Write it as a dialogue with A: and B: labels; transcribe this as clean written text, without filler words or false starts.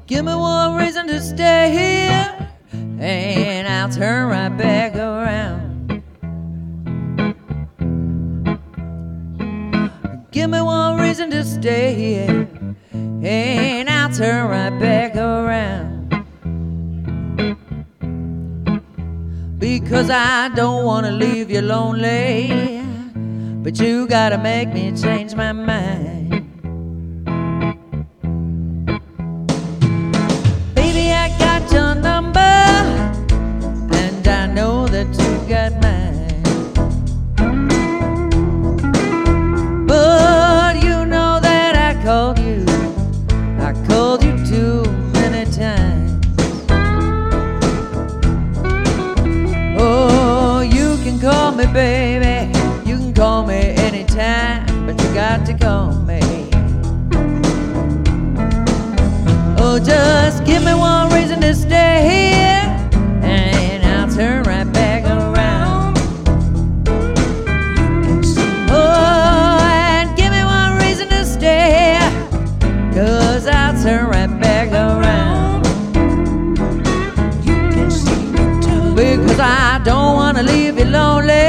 A: Give me one reason to stay here, and I'll turn right back around. Give me one reason to stay here, and I'll turn right back around. Because I don't want to leave you lonely, but you gotta make me change my mind. Baby, I got your number, and I know that you got mine. But you know that I called you too many times. Oh, you can call me baby, you can call me anytime, but you got to call me. Oh, just give me one reason to stay here, and I'll turn right back around. Oh, and give me one reason to stay here, 'cause I'll turn right back around. Because I don't want to leave you lonely,